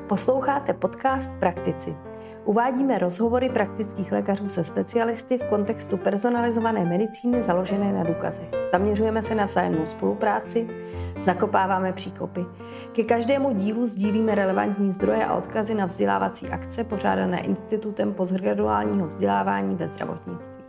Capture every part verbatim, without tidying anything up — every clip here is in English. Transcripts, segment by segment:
Posloucháte podcast Praktici. Uvádíme rozhovory praktických lékařů se specialisty v kontextu personalizované medicíny založené na důkazech. Zaměřujeme se na vzájemnou spolupráci, zakopáváme příkopy. Ke každému dílu sdílíme relevantní zdroje a odkazy na vzdělávací akce pořádané Institutem postgraduálního vzdělávání ve zdravotnictví.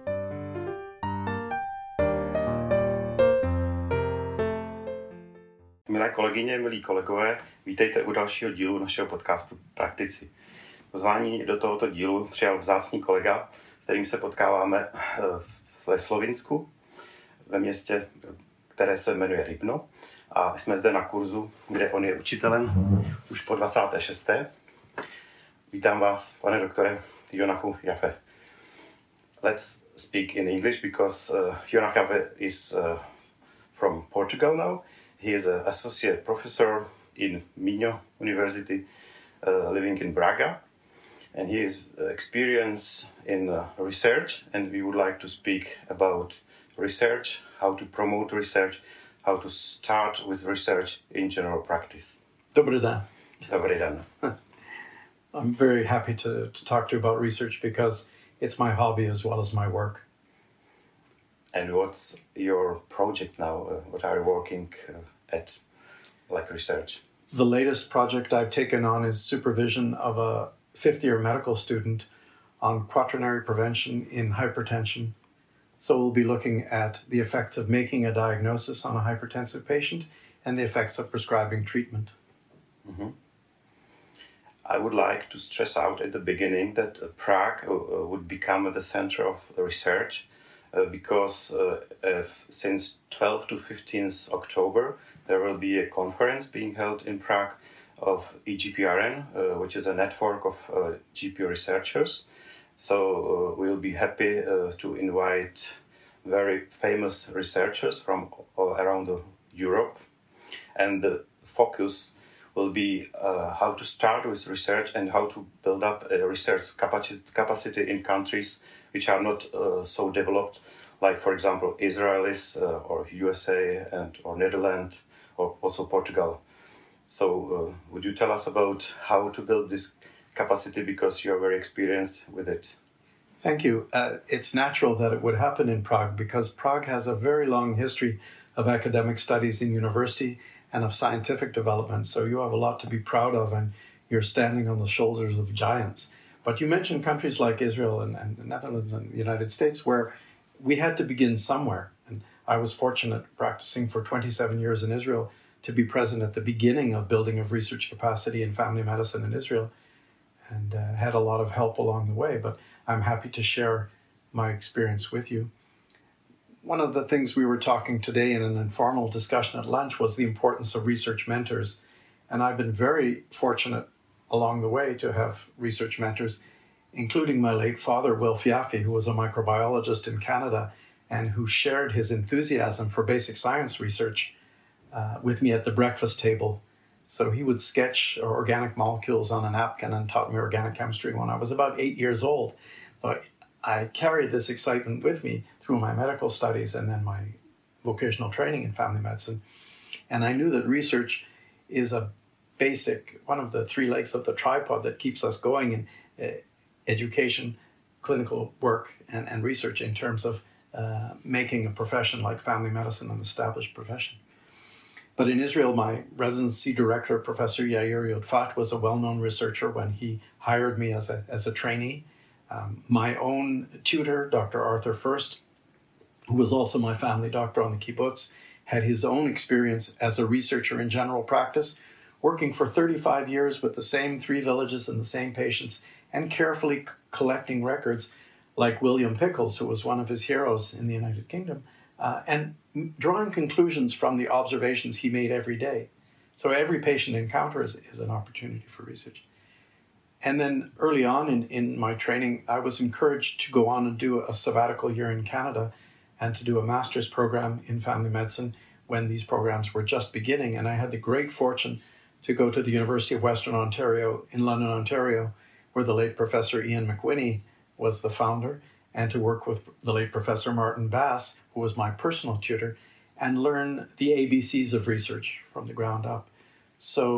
Milé kolegyně, milí kolegové, vítejte u dalšího dílu našeho podcastu Praktici. Pozvání do tohoto dílu přijal vzácný kolega, s kterým se potkáváme ve Slovinsku, ve městě, které se jmenuje Rybno. A jsme zde na kurzu, kde on je učitelem už po dvacáté šesté Vítám vás, pane doktore Jonachu Jaffe. Let's speak in English because uh, Jonach Jaffe is uh, from Portugal now. He is an associate professor in Minho University, uh, living in Braga, and he has experience in uh, research, and we would like to speak about research, how to promote research, how to start with research in general practice. Dobrý den. Dobrý den. I'm very happy to, to talk to you about research because it's my hobby as well as my work. And what's your project now? Uh, what are you working uh, at, like research? The latest project I've taken on is supervision of a fifth-year medical student on quaternary prevention in hypertension. So we'll be looking at the effects of making a diagnosis on a hypertensive patient and the effects of prescribing treatment. Mm-hmm. I would like to stress out at the beginning that uh, Prague uh, would become the center of research. Uh, because uh, if, since twelfth to fifteenth October, there will be a conference being held in Prague of E G P R N, uh, which is a network of uh, G P researchers. So uh, we'll be happy uh, to invite very famous researchers from uh, around the Europe. And the focus will be uh, how to start with research and how to build up a research capacity, capacity in countries which are not uh, so developed, like, for example, Israelis uh, or U S A and or Netherlands or also Portugal. So uh, would you tell us about how to build this capacity, because you are very experienced with it? Thank you. Uh, it's natural that it would happen in Prague because Prague has a very long history of academic studies in university and of scientific development. So you have a lot to be proud of, and you're standing on the shoulders of giants. But you mentioned countries like Israel and, and the Netherlands and the United States, where we had to begin somewhere. And I was fortunate, practicing for twenty-seven years in Israel, to be present at the beginning of building of research capacity in family medicine in Israel, and uh, had a lot of help along the way. But I'm happy to share my experience with you. One of the things we were talking today in an informal discussion at lunch was the importance of research mentors. And I've been very fortunate along the way to have research mentors, including my late father, Wilf Jaffe, who was a microbiologist in Canada and who shared his enthusiasm for basic science research uh, with me at the breakfast table. So he would sketch organic molecules on a napkin and taught me organic chemistry when I was about eight years old. But I carried this excitement with me through my medical studies and then my vocational training in family medicine. And I knew that research is a basic, one of the three legs of the tripod that keeps us going in uh, education, clinical work, and, and research in terms of uh, making a profession like family medicine an established profession. But in Israel, my residency director, Professor Yair Yodfat, was a well-known researcher when he hired me as a, as a trainee. Um, my own tutor, Doctor Arthur First, who was also my family doctor on the kibbutz, had his own experience as a researcher in general practice, working for thirty-five years with the same three villages and the same patients, and carefully c- collecting records like William Pickles, who was one of his heroes in the United Kingdom, uh, and m- drawing conclusions from the observations he made every day. So every patient encounter is, is an opportunity for research. And then early on in, in my training, I was encouraged to go on and do a sabbatical year in Canada and to do a master's program in family medicine when these programs were just beginning. And I had the great fortune to go to the University of Western Ontario in London, Ontario, where the late Professor Ian McWhinney was the founder, and to work with the late Professor Martin Bass, who was my personal tutor, and learn the A B Cs of research from the ground up. So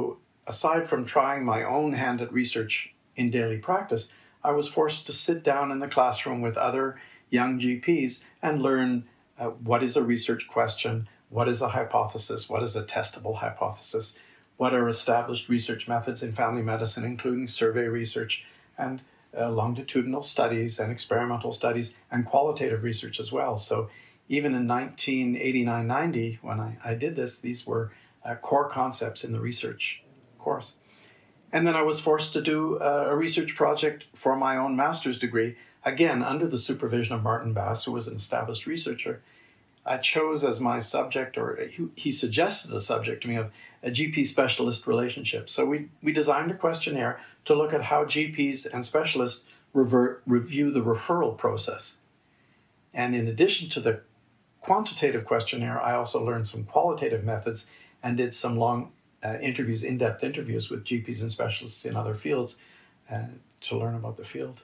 aside from trying my own hand at research in daily practice, I was forced to sit down in the classroom with other young G Ps and learn uh, what is a research question, what is a hypothesis, what is a testable hypothesis, what are established research methods in family medicine, including survey research and uh, longitudinal studies and experimental studies and qualitative research as well. So even in nineteen eighty-nine ninety, when I, I did this, these were uh, core concepts in the research course. And then I was forced to do uh, a research project for my own master's degree, again, under the supervision of Martin Bass, who was an established researcher. I chose as my subject, or he, he suggested a subject to me of a G P specialist relationship. So we, we designed a questionnaire to look at how G Ps and specialists revert, review the referral process. And in addition to the quantitative questionnaire, I also learned some qualitative methods and did some long uh, interviews, in-depth interviews with G Ps and specialists in other fields uh, to learn about the field.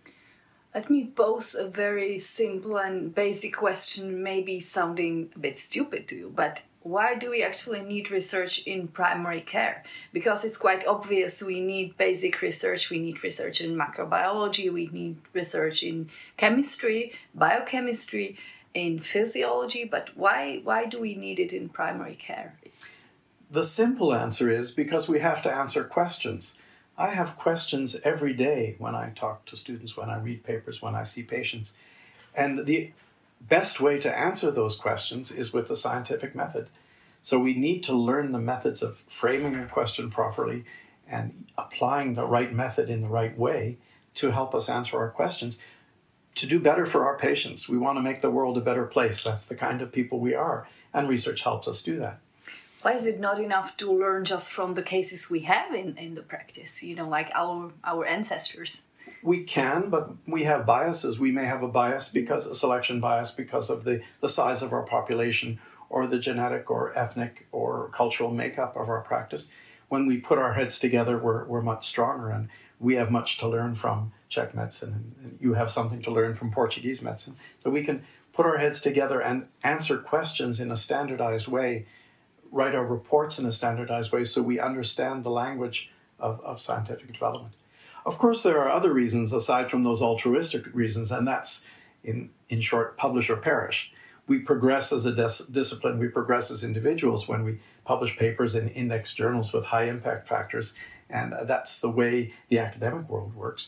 Let me pose a very simple and basic question, maybe sounding a bit stupid to you, but why do we actually need research in primary care? Because it's quite obvious we need basic research, we need research in microbiology, we need research in chemistry, biochemistry, in physiology, but why, why do we need it in primary care? The simple answer is because we have to answer questions. I have questions every day when I talk to students, when I read papers, when I see patients. And the best way to answer those questions is with the scientific method. So we need to learn the methods of framing a question properly and applying the right method in the right way to help us answer our questions, to do better for our patients. We want to make the world a better place. That's the kind of people we are, and research helps us do that. Why is it not enough to learn just from the cases we have in, in the practice, you know, like our our ancestors? We can, but we have biases. We may have a bias because a selection bias because of the, the size of our population or the genetic or ethnic or cultural makeup of our practice. When we put our heads together, we're we're much stronger, and we have much to learn from Czech medicine, and you have something to learn from Portuguese medicine. So we can put our heads together and answer questions in a standardized way, write our reports in a standardized way so we understand the language of, of scientific development. Of course, there are other reasons aside from those altruistic reasons, and that's, in, in short, publish or perish. We progress as a dis- discipline, we progress as individuals when we publish papers in index journals with high impact factors, and that's the way the academic world works.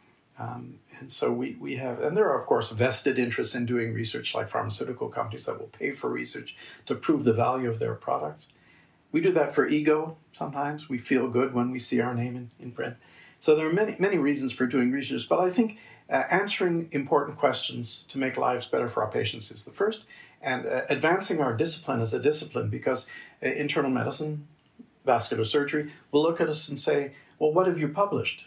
Um, and so we, we have, and there are, of course, vested interests in doing research, like pharmaceutical companies that will pay for research to prove the value of their products. We do that for ego sometimes. We feel good when we see our name in, in print. So there are many, many reasons for doing research, but I think uh, answering important questions to make lives better for our patients is the first, and uh, advancing our discipline as a discipline, because uh, internal medicine, vascular surgery, will look at us and say, well, what have you published?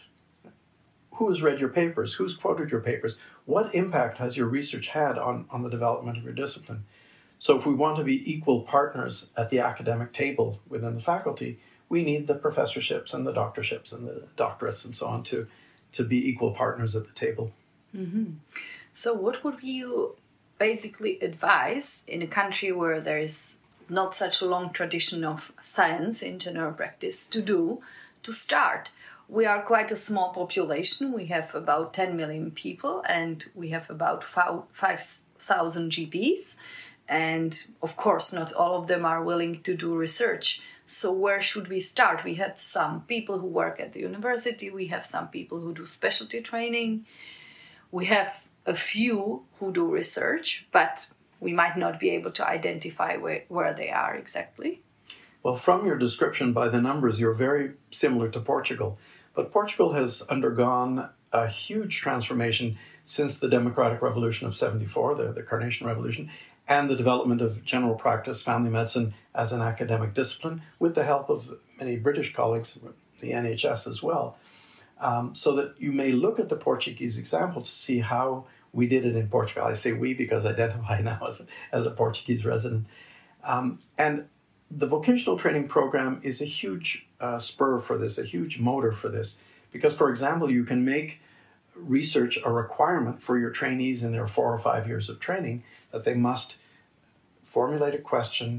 Who has read your papers? Who's quoted your papers? What impact has your research had on, on the development of your discipline? So if we want to be equal partners at the academic table within the faculty, we need the professorships and the doctorships and the doctorates and so on to, to be equal partners at the table. Mm-hmm. So what would you basically advise in a country where there is not such a long tradition of science in general practice to do to start? We are quite a small population. We have about ten million people, and we have about five thousand G Ps. And of course, not all of them are willing to do research. So where should we start? We had some people who work at the university. We have some people who do specialty training. We have a few who do research, but we might not be able to identify where, where they are exactly. Well, from your description by the numbers, you're very similar to Portugal. But Portugal has undergone a huge transformation since the Democratic Revolution of seventy-four, the, the Carnation Revolution, and the development of general practice, family medicine as an academic discipline, with the help of many British colleagues, the N H S as well. Um, so that you may look at the Portuguese example to see how we did it in Portugal. I say we because I identify now as a, as a Portuguese resident. Um, and the vocational training program is a huge uh, spur for this, a huge motor for this. Because, for example, you can make research a requirement for your trainees in their four or five years of training, that they must formulate a question,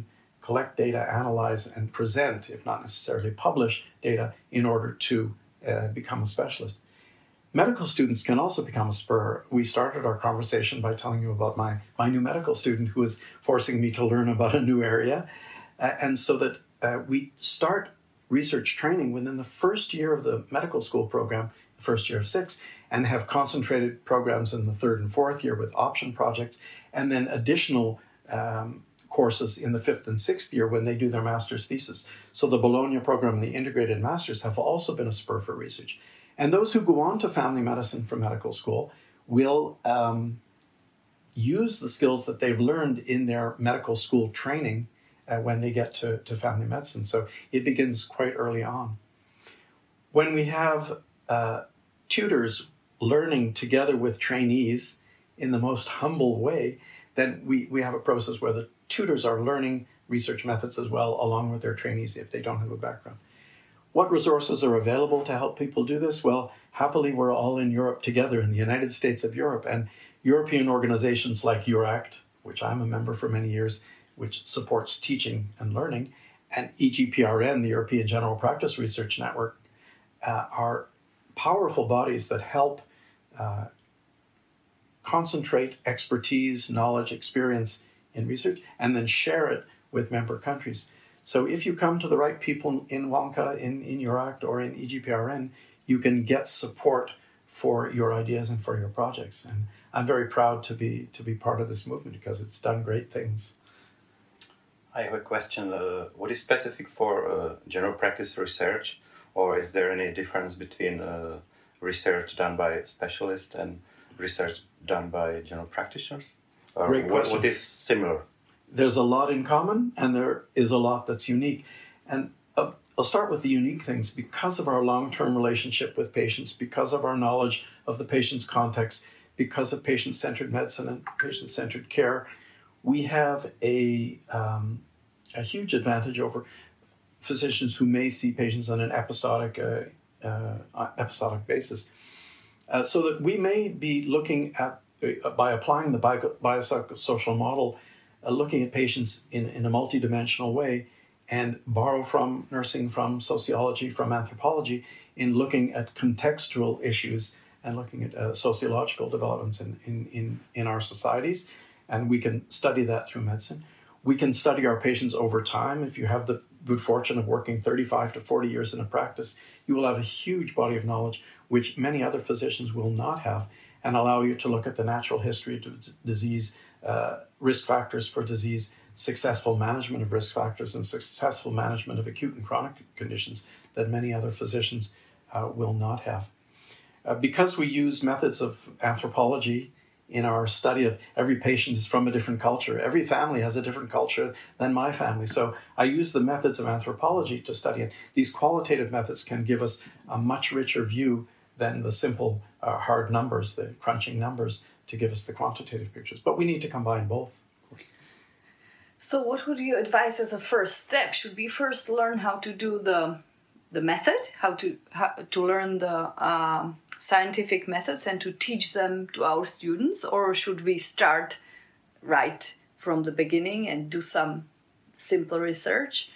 collect data, analyze, and present, if not necessarily publish, data in order to uh, become a specialist. Medical students can also become a spur. We started our conversation by telling you about my, my new medical student who is forcing me to learn about a new area. Uh, and so that uh, we start research training within the first year of the medical school program, the first year of six, and have concentrated programs in the third and fourth year with option projects, and then additional um, courses in the fifth and sixth year when they do their master's thesis. So the Bologna program and the integrated masters have also been a spur for research. And those who go on to family medicine from medical school will um, use the skills that they've learned in their medical school training uh, when they get to, to family medicine. So it begins quite early on. When we have uh, tutors learning together with trainees in the most humble way, then we, we have a process where the tutors are learning research methods as well, along with their trainees if they don't have a background. What resources are available to help people do this? Well, happily, we're all in Europe together, in the United States of Europe, and European organizations like EURACT, which I'm a member for many years, which supports teaching and learning, and E G P R N, the European General Practice Research Network, uh, are powerful bodies that help uh, concentrate expertise, knowledge, experience in research, and then share it with member countries. So if you come to the right people in WONCA, in, in EURACT, or in E G P R N, you can get support for your ideas and for your projects. And I'm very proud to be to be part of this movement because it's done great things. I have a question. Uh, what is specific for uh, general practice research, or is there any difference between uh, research done by specialists and research done by general practitioners? Or Great what, question. what is similar? There's a lot in common, and there is a lot that's unique. And uh, I'll start with the unique things. Because of our long-term relationship with patients, because of our knowledge of the patient's context, because of patient-centered medicine and patient-centered care, we have a, um, a huge advantage over physicians who may see patients on an episodic, uh, uh, episodic basis. Uh, so that we may be looking at, uh, by applying the bio- biopsychosocial model, uh, looking at patients in, in a multidimensional way and borrow from nursing, from sociology, from anthropology in looking at contextual issues and looking at uh, sociological developments in, in, in, in our societies. And we can study that through medicine. We can study our patients over time. If you have the good fortune of working thirty-five to forty years in a practice, you will have a huge body of knowledge, which many other physicians will not have, and allow you to look at the natural history of disease, uh, risk factors for disease, successful management of risk factors, and successful management of acute and chronic conditions that many other physicians uh, will not have. Uh, because we use methods of anthropology in our study of every patient is from a different culture. Every family has a different culture than my family. So I use the methods of anthropology to study it. These qualitative methods can give us a much richer view than the simple uh, hard numbers, the crunching numbers, to give us the quantitative pictures. But we need to combine both, of course. So what would you advise as a first step? Should we first learn how to do the the method, how to how to learn the um, scientific methods and to teach them to our students, or should we start right from the beginning and do some simple research?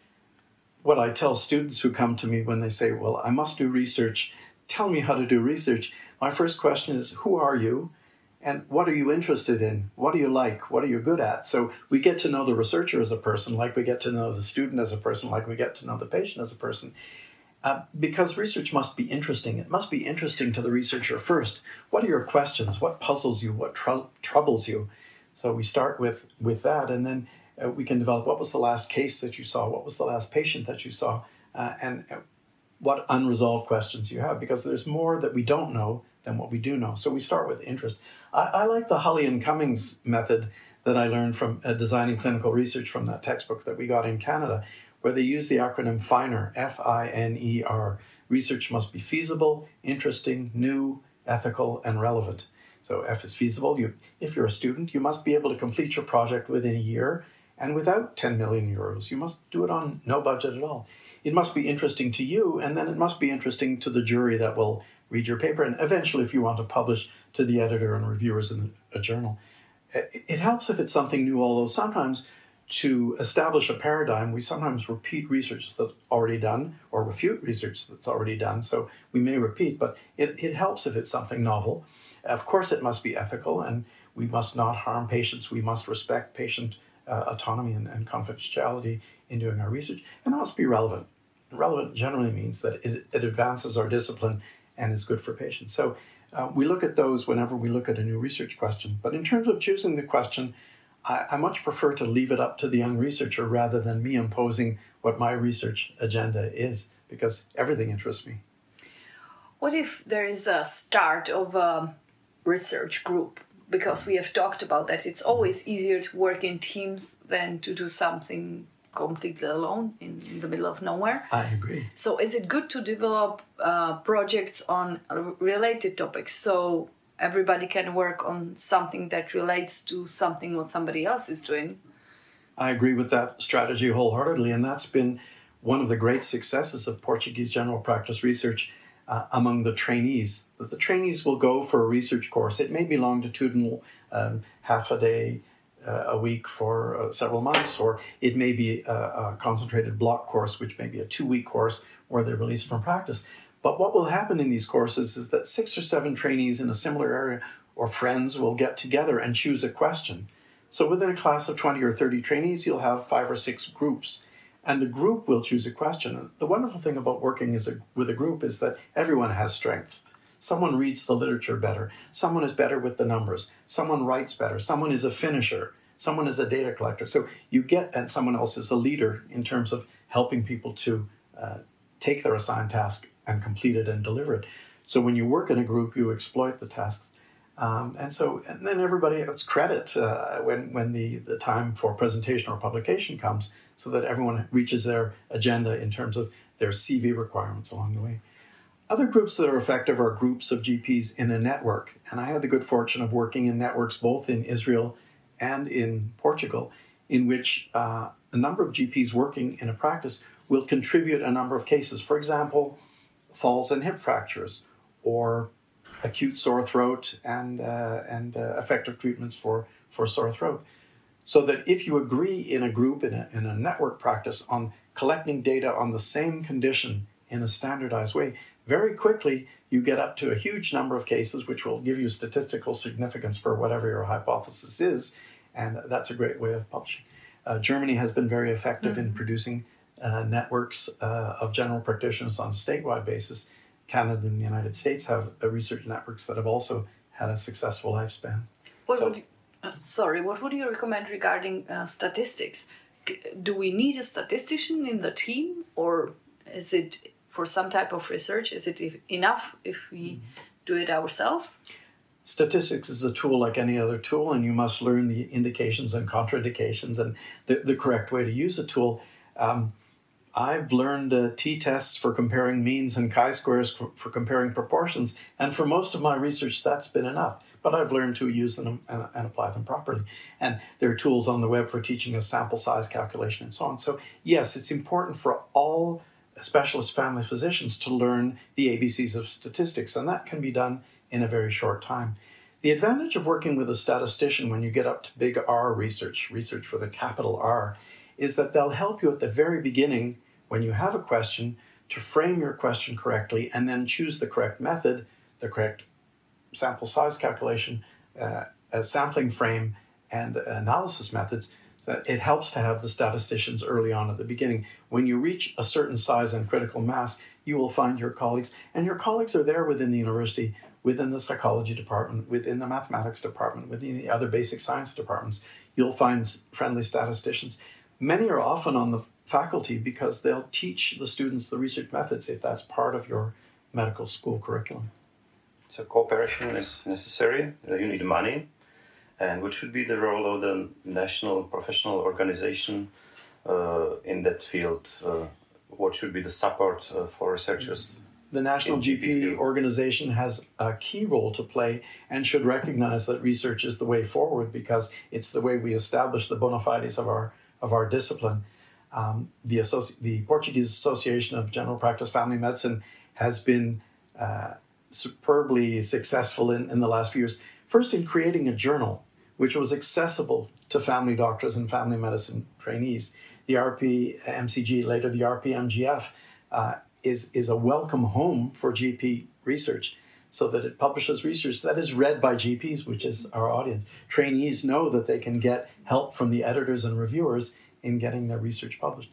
What I tell students who come to me when they say, well, I must do research, tell me how to do research. My first question is, who are you? And what are you interested in? What do you like? What are you good at? So we get to know the researcher as a person, like we get to know the student as a person, like we get to know the patient as a person. Uh, because research must be interesting. It must be interesting to the researcher first. What are your questions? What puzzles you? What tr- troubles you? So we start with, with that, and then uh, we can develop what was the last case that you saw? What was the last patient that you saw? Uh, and uh, what unresolved questions you have, because there's more that we don't know than what we do know. So we start with interest. I, I like the Hulley and Cummings method that I learned from uh, designing clinical research from that textbook that we got in Canada, where they use the acronym FINER, F I N E R. Research must be feasible, interesting, new, ethical, and relevant. So F is feasible. You, if you're a student, you must be able to complete your project within a year and without ten million euros. You must do it on no budget at all. It must be interesting to you, and then it must be interesting to the jury that will read your paper, and eventually, if you want to publish, to the editor and reviewers in a journal. It helps if it's something new, although sometimes to establish a paradigm, we sometimes repeat research that's already done or refute research that's already done. So we may repeat, but it, it helps if it's something novel. Of course, it must be ethical, and we must not harm patients. We must respect patient uh, autonomy and, and confidentiality in doing our research. And it must be relevant. Relevant generally means that it, it advances our discipline and is good for patients. So uh, we look at those whenever we look at a new research question. But in terms of choosing the question, I, I much prefer to leave it up to the young researcher rather than me imposing what my research agenda is, because everything interests me. What if there is a start of a research group? Because we have talked about that it's always easier to work in teams than to do something completely alone in, in the middle of nowhere. I agree. So is it good to develop uh, projects on related topics so everybody can work on something that relates to something what somebody else is doing? I agree with that strategy wholeheartedly, and that's been one of the great successes of Portuguese general practice research uh, among the trainees. That the trainees will go for a research course. It may be longitudinal, um, half a day, uh, a week for uh, several months, or it may be a, a concentrated block course, which may be a two-week course where they're released from practice. But what will happen in these courses is that six or seven trainees in a similar area or friends will get together and choose a question. So within a class of twenty or thirty trainees, you'll have five or six groups, and the group will choose a question. The wonderful thing about working as a, with a group is that everyone has strengths. Someone reads the literature better. Someone is better with the numbers. Someone writes better. Someone is a finisher. Someone is a data collector. So you get, and someone else is a leader in terms of helping people to uh, take their assigned task and complete it and deliver it. So when you work in a group, you exploit the tasks. Um, and so, and then everybody gets credit uh, when, when the, the time for presentation or publication comes, so that everyone reaches their agenda in terms of their C V requirements along the way. Other groups that are effective are groups of G Ps in a network. And I had the good fortune of working in networks both in Israel and in Portugal, in which uh, a number of G Ps working in a practice will contribute a number of cases. For example, falls and hip fractures, or acute sore throat and uh, and uh, effective treatments for, for sore throat. So that if you agree in a group, in a, in a network practice, on collecting data on the same condition in a standardized way, very quickly you get up to a huge number of cases, which will give you statistical significance for whatever your hypothesis is, and that's a great way of publishing. Uh, Germany has been very effective mm-hmm. in producing uh, networks uh, of general practitioners on a statewide basis. Canada and the United States have uh, research networks that have also had a successful lifespan. What so, would you, uh, sorry, what would you recommend regarding uh, statistics? Do we need a statistician in the team, or is it for some type of research? Is it enough if we mm-hmm. do it ourselves? Statistics is a tool like any other tool, and you must learn the indications and contraindications and the, the correct way to use a tool. Um, I've learned uh, t-tests for comparing means and chi-squares for, for comparing proportions, and for most of my research, that's been enough. But I've learned to use them and, and apply them properly. And there are tools on the web for teaching us sample size calculation and so on. So yes, it's important for all specialist family physicians to learn the A B Cs of statistics, and that can be done in a very short time. The advantage of working with a statistician when you get up to big R research, research with a capital R, is that they'll help you at the very beginning when you have a question to frame your question correctly and then choose the correct method, the correct sample size calculation, uh, a sampling frame, and analysis methods. That it helps to have the statisticians early on at the beginning. When you reach a certain size and critical mass, you will find your colleagues, and your colleagues are there within the university, within the psychology department, within the mathematics department, within the other basic science departments. You'll find friendly statisticians. Many are often on the faculty because they'll teach the students the research methods if that's part of your medical school curriculum. So cooperation is necessary. You need money. And what should be the role of the national professional organization uh, in that field? Uh, what should be the support uh, for researchers? The National G P organization has a key role to play and should recognize that research is the way forward because it's the way we establish the bona fides of our of our discipline. Um, the, Associ- the Portuguese Association of General Practice Family Medicine has been uh, superbly successful in, in the last few years. First, in creating a journal, which was accessible to family doctors and family medicine trainees. The R P M C G, later the R P M G F, uh, is, is a welcome home for G P research, so that it publishes research that is read by G Ps, which is our audience. Trainees know that they can get help from the editors and reviewers in getting their research published.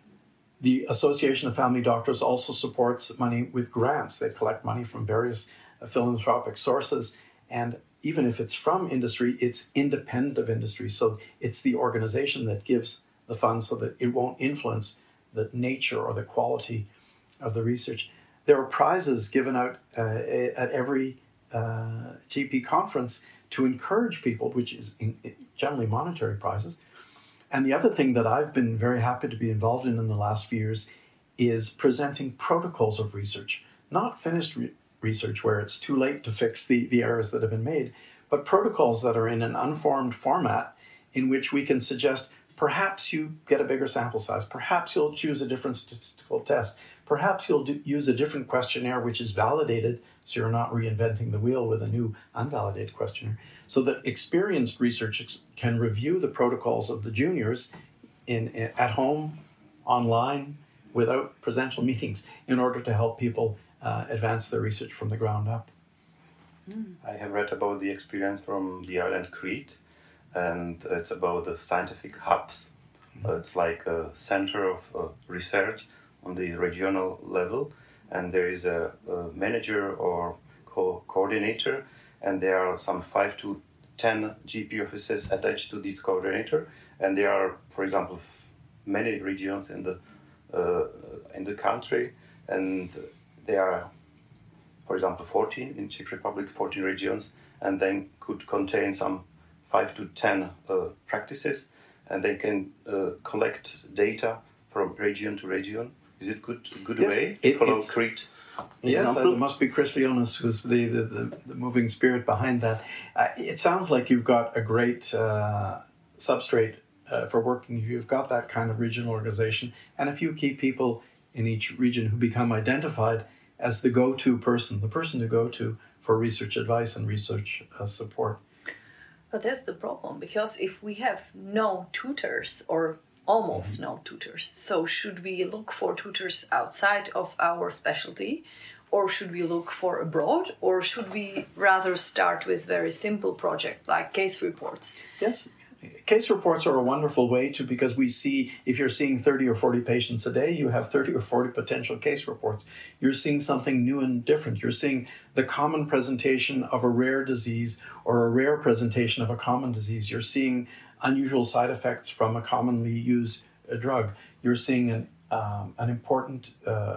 The Association of Family Doctors also supports money with grants. They collect money from various uh, philanthropic sources, and even if it's from industry, it's independent of industry. So it's the organization that gives the funds so that it won't influence the nature or the quality of the research. There are prizes given out uh, at every uh, G P conference to encourage people, which is in, generally monetary prizes. And the other thing that I've been very happy to be involved in in the last few years is presenting protocols of research, not finished re- research where it's too late to fix the, the errors that have been made, but protocols that are in an unformed format in which we can suggest perhaps you get a bigger sample size, perhaps you'll choose a different statistical test, perhaps you'll do, use a different questionnaire which is validated, so you're not reinventing the wheel with a new unvalidated questionnaire, so that experienced researchers can review the protocols of the juniors in, in at home, online, without presential meetings, in order to help people uh, advance their research from the ground up. Mm. I have read about the experience from the island Crete, and it's about the scientific hubs. Mm. Uh, it's like a center of uh, research on the regional level, and there is a, a manager or co- coordinator, and there are some five to ten G P offices attached to this coordinator, and there are, for example, f- many regions in the uh, in the country, and there are, for example, fourteen in Czech Republic, fourteen regions, and then could contain some five to ten uh, practices, and they can uh, collect data from region to region. Is it good good yes, way to it, follow Crete? Yes, example? it must be Chris Leonis who's the, the, the, the moving spirit behind that. Uh, it sounds like you've got a great uh, substrate uh, for working. You've got that kind of regional organization and a few key people in each region who become identified as the go-to person, the person to go to for research advice and research uh, support. But that's the problem, because if we have no tutors or almost mm-hmm. no tutors, so should we look for tutors outside of our specialty, or should we look for abroad, or should we rather start with very simple project like case reports? Yes. Case reports are a wonderful way to, because we see, if you're seeing thirty or forty patients a day, you have thirty or forty potential case reports. You're seeing something new and different. You're seeing the common presentation of a rare disease or a rare presentation of a common disease. You're seeing unusual side effects from a commonly used uh, drug. You're seeing an, um, an important uh,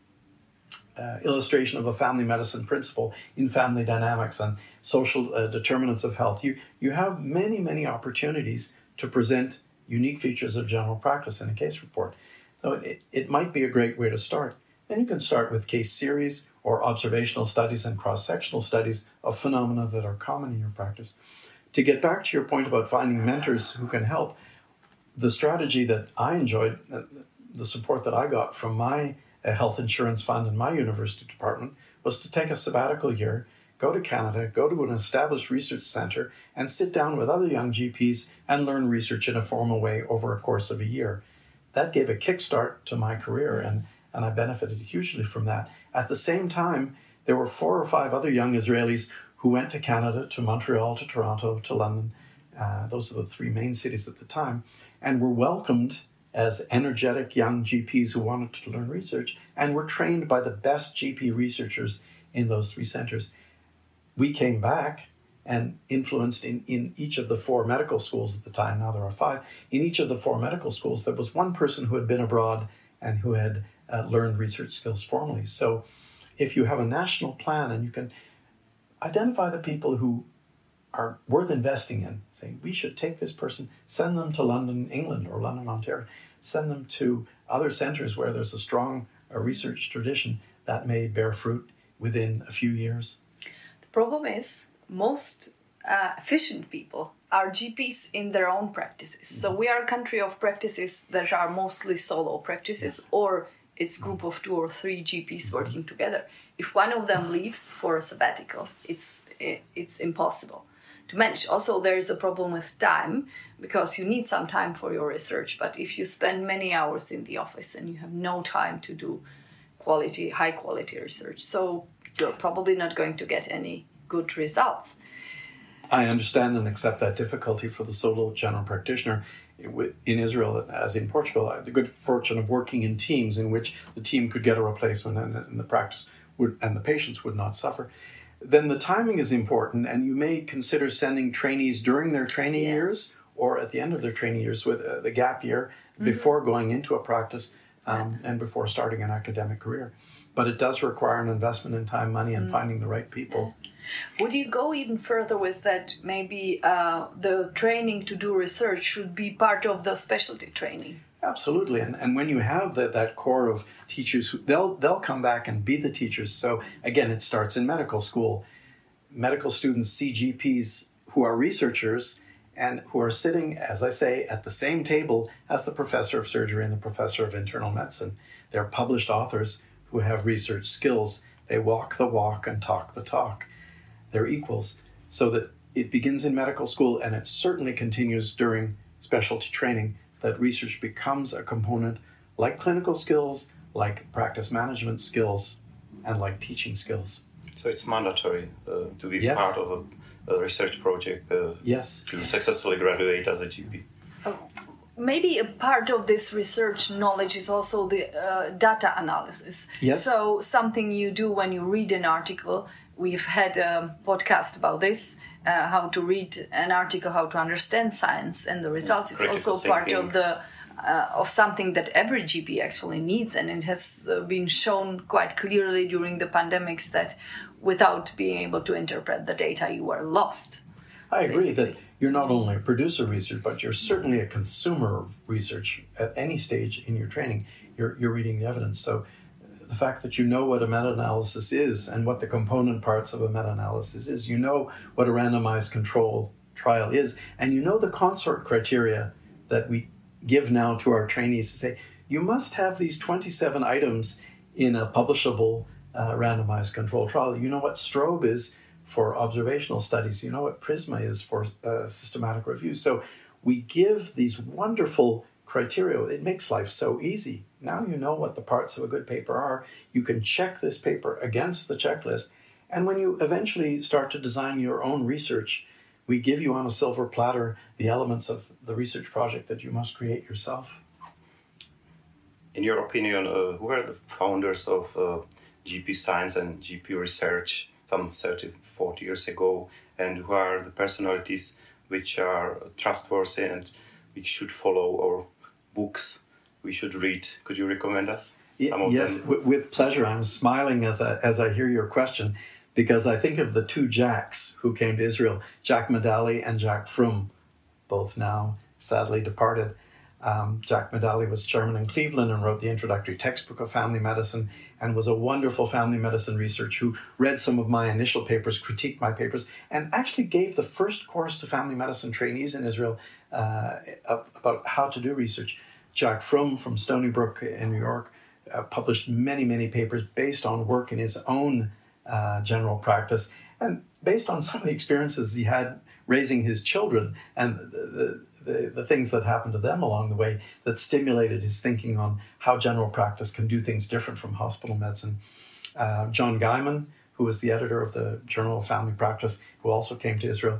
uh, illustration of a family medicine principle in family dynamics and social uh, determinants of health. You you have many, many opportunities to present unique features of general practice in a case report. So it, it might be a great way to start. Then you can start with case series or observational studies and cross-sectional studies of phenomena that are common in your practice. To get back to your point about finding mentors who can help, the strategy that I enjoyed, uh, the support that I got from my uh, health insurance fund and my university department, was to take a sabbatical year, go to Canada, go to an established research center, and sit down with other young G Ps and learn research in a formal way over a course of a year. That gave a kickstart to my career, and, and I benefited hugely from that. At the same time, there were four or five other young Israelis who went to Canada, to Montreal, to Toronto, to London. Uh, those were the three main cities at the time, and were welcomed as energetic young G Ps who wanted to learn research, and were trained by the best G P researchers in those three centers. We came back and influenced in, in each of the four medical schools at the time, now there are five, in each of the four medical schools, there was one person who had been abroad and who had uh, learned research skills formally. So if you have a national plan and you can identify the people who are worth investing in, say, we should take this person, send them to London, England, or London, Ontario, send them to other centers where there's a strong uh, research tradition that may bear fruit within a few years. The problem is most uh, efficient people are G Ps in their own practices. Mm-hmm. So we are a country of practices that are mostly solo practices, yes. or it's a group of two or three G Ps mm-hmm. working together. If one of them leaves for a sabbatical, it's it's impossible to manage. Also, there is a problem with time, because you need some time for your research. But if you spend many hours in the office and you have no time to do quality, high quality research, so you're probably not going to get any good results. I understand and accept that difficulty for the solo general practitioner. In Israel, as in Portugal, I had the good fortune of working in teams in which the team could get a replacement and, and the practice would, and the patients would not suffer. Then the timing is important, and you may consider sending trainees during their training yes. years or at the end of their training years with uh, the gap year mm-hmm. before going into a practice um, yeah. and before starting an academic career. But it does require an investment in time, money, and mm. finding the right people. Would you go even further with that? Maybe uh, the training to do research should be part of the specialty training. Absolutely, and and when you have that that core of teachers, who, they'll they'll come back and be the teachers. So again, it starts in medical school. Medical students see G Ps who are researchers and who are sitting, as I say, at the same table as the professor of surgery and the professor of internal medicine. They're published authors who have research skills. They walk the walk and talk the talk. They're equals. So that it begins in medical school, and it certainly continues during specialty training, that research becomes a component like clinical skills, like practice management skills, and like teaching skills. So it's mandatory uh, to be yes. part of a, a research project uh, yes. to successfully graduate as a G P. Oh. Maybe a part of this research knowledge is also the uh, data analysis. Yes. So something you do when you read an article. We've had a podcast about this, uh, how to read an article, how to understand science and the results. It's Critical also part thinking. of the uh, of something that every G P actually needs, and it has uh, been shown quite clearly during the pandemics that without being able to interpret the data, you are lost. I agree basically. that you're not only a producer of research, but you're certainly a consumer of research at any stage in your training. You're, you're reading the evidence. So the fact that you know what a meta-analysis is and what the component parts of a meta-analysis is, you know what a randomized control trial is, and you know the consort criteria that we give now to our trainees to say, you must have these twenty-seven items in a publishable uh, randomized control trial. You know what STROBE is for observational studies. You know what PRISMA is for uh, systematic review. So we give these wonderful criteria. It makes life so easy. Now you know what the parts of a good paper are. You can check this paper against the checklist. And when you eventually start to design your own research, we give you on a silver platter the elements of the research project that you must create yourself. In your opinion, uh, who are the founders of uh, G P science and G P research some thirty, forty years ago, and who are the personalities which are trustworthy and we should follow, or books we should read? Could you recommend us some of yes, them? W- with pleasure. I'm smiling as I, as I hear your question, because I think of the two Jacks who came to Israel, Jack Medali and Jack Frum, both now sadly departed. Um, Jack Medali was chairman in Cleveland and wrote the introductory textbook of family medicine, and was a wonderful family medicine researcher who read some of my initial papers, critiqued my papers, and actually gave the first course to family medicine trainees in Israel uh, about how to do research. Jack Frum from Stony Brook in New York uh, published many, many papers based on work in his own uh, general practice, and based on some of the experiences he had raising his children and the, the The, the things that happened to them along the way that stimulated his thinking on how general practice can do things different from hospital medicine. Uh, John Guyman, who was the editor of the Journal of Family Practice, who also came to Israel,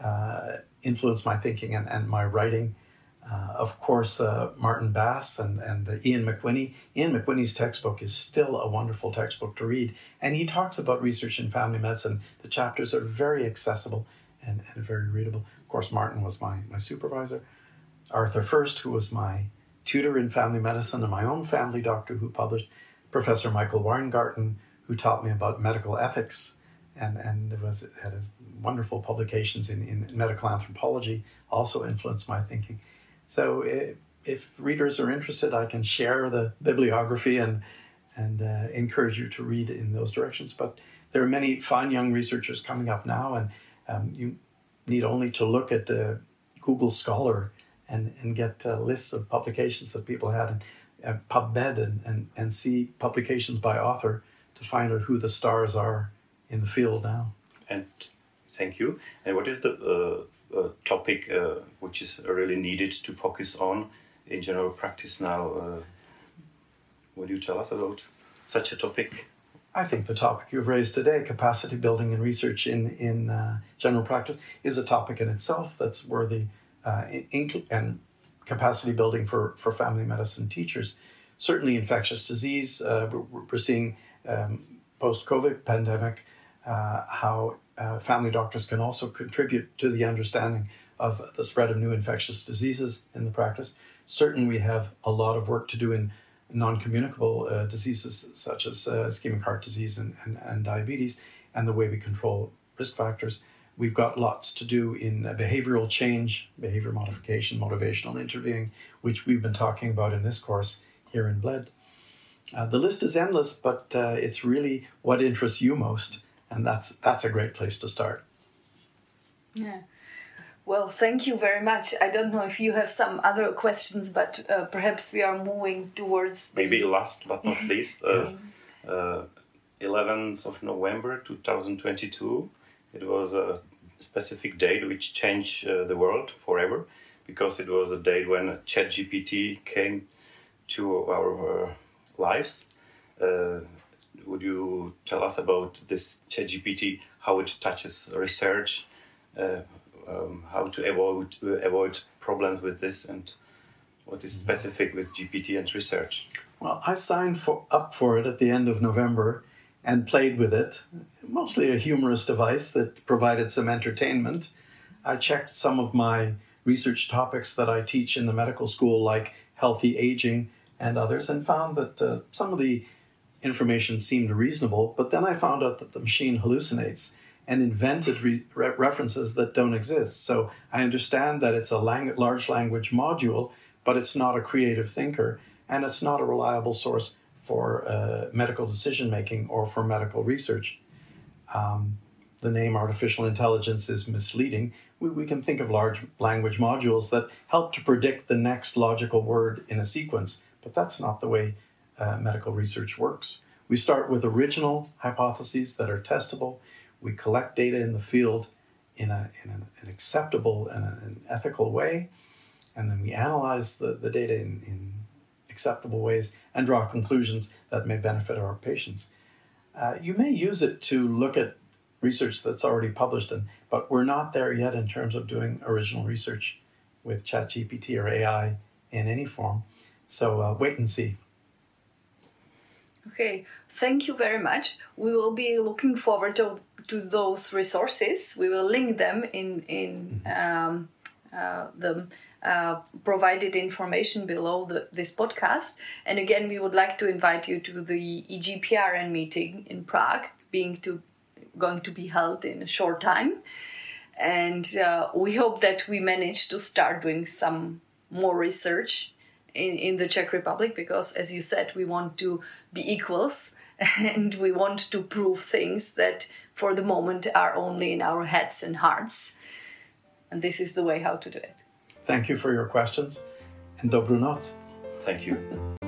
uh, influenced my thinking and, and my writing. Uh, of course, uh, Martin Bass and, and uh, Ian McWhinney. Ian McWhinney's textbook is still a wonderful textbook to read, and he talks about research in family medicine. The chapters are very accessible and, and very readable. Of course, Martin was my, my supervisor. Arthur First, who was my tutor in family medicine and my own family doctor who published. Professor Michael Weingarten, who taught me about medical ethics and, and was had a wonderful publications in, in medical anthropology, also influenced my thinking. So if, if readers are interested, I can share the bibliography and, and uh, encourage you to read in those directions. But there are many fine young researchers coming up now, and um, you need only to look at uh, Google Scholar and, and get uh, lists of publications that people had, and uh, PubMed, and, and, and see publications by author to find out who the stars are in the field now. And thank you. And what is the uh, uh, topic uh, which is really needed to focus on in general practice now? Uh, would you tell us about such a topic? I think the topic you've raised today, capacity building and research in, in uh, general practice, is a topic in itself that's worthy, uh, in, and capacity building for, for family medicine teachers. Certainly infectious disease, uh, we're, we're seeing um, post-COVID pandemic, uh, how uh, family doctors can also contribute to the understanding of the spread of new infectious diseases in the practice. Certainly we have a lot of work to do in non-communicable uh, diseases such as uh, ischemic heart disease and, and, and diabetes, and the way we control risk factors. We've got lots to do in uh, behavioral change, behavior modification, motivational interviewing, which we've been talking about in this course here in Bled. Uh, the list is endless, but uh, it's really what interests you most, and that's that's a great place to start. Yeah. Well, thank you very much. I don't know if you have some other questions, but uh, perhaps we are moving towards... The... Maybe last but not least, uh, uh, eleventh of November twenty twenty-two, it was a specific date which changed uh, the world forever, because it was a date when ChatGPT came to our uh, lives. Uh, would you tell us about this ChatGPT, how it touches research, uh, Um, how to avoid uh, avoid problems with this, and what is specific with G P T and research? Well, I signed for, up for it at the end of November and played with it. Mostly a humorous device that provided some entertainment. I checked some of my research topics that I teach in the medical school, like healthy aging and others, and found that uh, some of the information seemed reasonable, but then I found out that the machine hallucinates and invented re- re- references that don't exist. So I understand that it's a lang- large language module, but it's not a creative thinker, and it's not a reliable source for uh, medical decision-making or for medical research. Um, the name artificial intelligence is misleading. We, we can think of large language modules that help to predict the next logical word in a sequence, but that's not the way uh, medical research works. We start with original hypotheses that are testable. We collect data in the field in, a, in an, an acceptable and a, an ethical way, and then we analyze the, the data in, in acceptable ways and draw conclusions that may benefit our patients. Uh, you may use it to look at research that's already published, and, but we're not there yet in terms of doing original research with ChatGPT or A I in any form. So uh, wait and see. Okay, thank you very much. We will be looking forward to, to those resources. We will link them in, in um, uh, the uh, provided information below the, this podcast. And again, we would like to invite you to the E G P R N meeting in Prague, being to, going to be held in a short time. And uh, we hope that we manage to start doing some more research in, in the Czech Republic, because, as you said, we want to be equals and we want to prove things that for the moment are only in our heads and hearts. And this is the way how to do it. Thank you for your questions, and dobrou noc. Thank you.